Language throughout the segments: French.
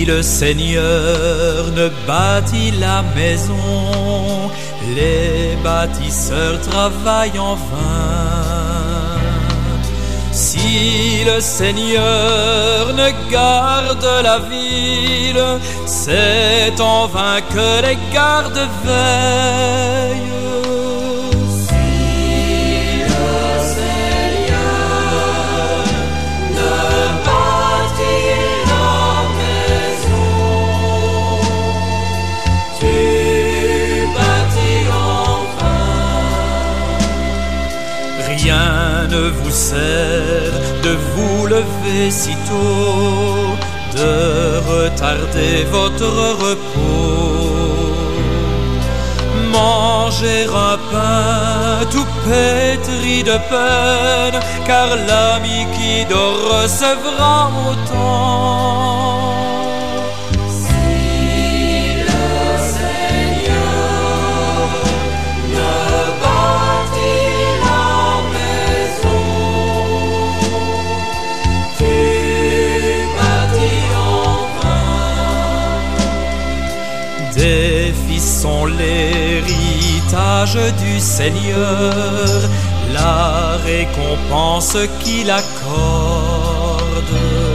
le Seigneur ne bâtit la maison, les bâtisseurs travaillent en vain. Si le Seigneur ne garde la ville, c'est en vain que les gardes veillent. Rien ne vous sert de vous lever si tôt, de retarder votre repos. Manger un pain tout pétri de peine, car l'ami qui dort recevra autant. Des fils sont l'héritage du Seigneur, la récompense qu'il accorde.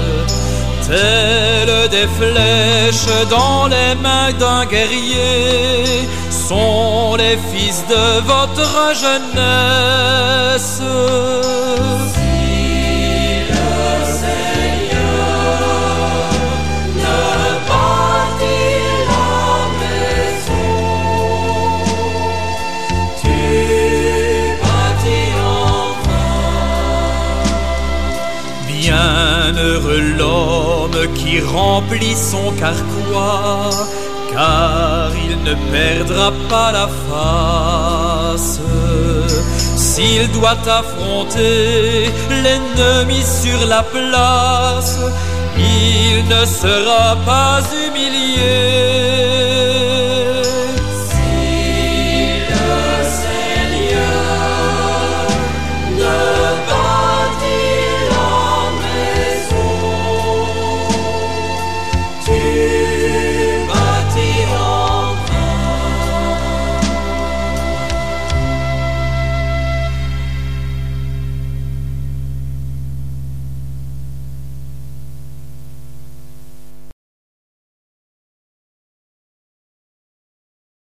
Telles des flèches dans les mains d'un guerrier sont les fils de votre jeunesse. Bienheureux l'homme qui remplit son carquois, car il ne perdra pas la face. S'il doit affronter l'ennemi sur la place, il ne sera pas humilié.